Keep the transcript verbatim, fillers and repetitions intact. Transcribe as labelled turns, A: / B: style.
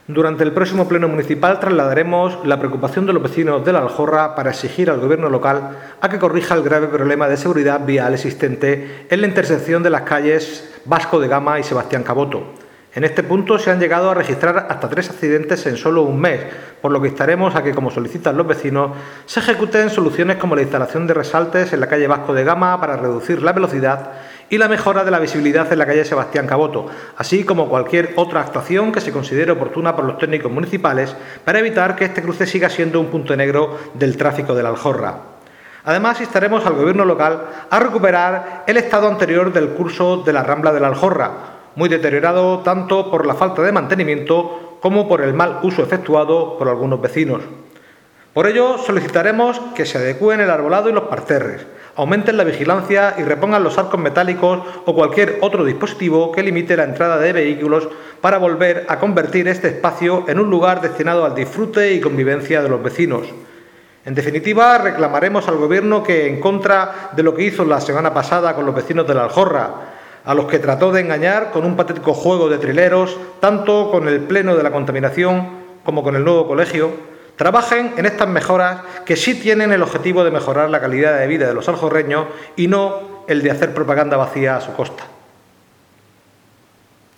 A: Durante el próximo pleno municipal trasladaremos la preocupación de los vecinos de La Aljorra para exigir al Gobierno local a que corrija el grave problema de seguridad vial existente en la intersección de las calles Vasco de Gama y Sebastián Caboto. En este punto se han llegado a registrar hasta tres accidentes en solo un mes, por lo que instaremos a que, como solicitan los vecinos, se ejecuten soluciones como la instalación de resaltes en la calle Vasco de Gama para reducir la velocidad y la mejora de la visibilidad en la calle Sebastián Caboto, así como cualquier otra actuación que se considere oportuna por los técnicos municipales para evitar que este cruce siga siendo un punto negro del tráfico de La Aljorra. Además, instaremos al Gobierno local a recuperar el estado anterior del curso de la Rambla de La Aljorra, muy deteriorado tanto por la falta de mantenimiento como por el mal uso efectuado por algunos vecinos. Por ello, solicitaremos que se adecúen el arbolado y los parterres, aumenten la vigilancia y repongan los arcos metálicos o cualquier otro dispositivo que limite la entrada de vehículos para volver a convertir este espacio en un lugar destinado al disfrute y convivencia de los vecinos. En definitiva, reclamaremos al Gobierno que, en contra de lo que hizo la semana pasada con los vecinos de La Aljorra, a los que trató de engañar con un patético juego de trileros, tanto con el pleno de la contaminación como con el nuevo colegio, trabajen en estas mejoras que sí tienen el objetivo de mejorar la calidad de vida de los aljorreños y no el de hacer propaganda vacía a su costa.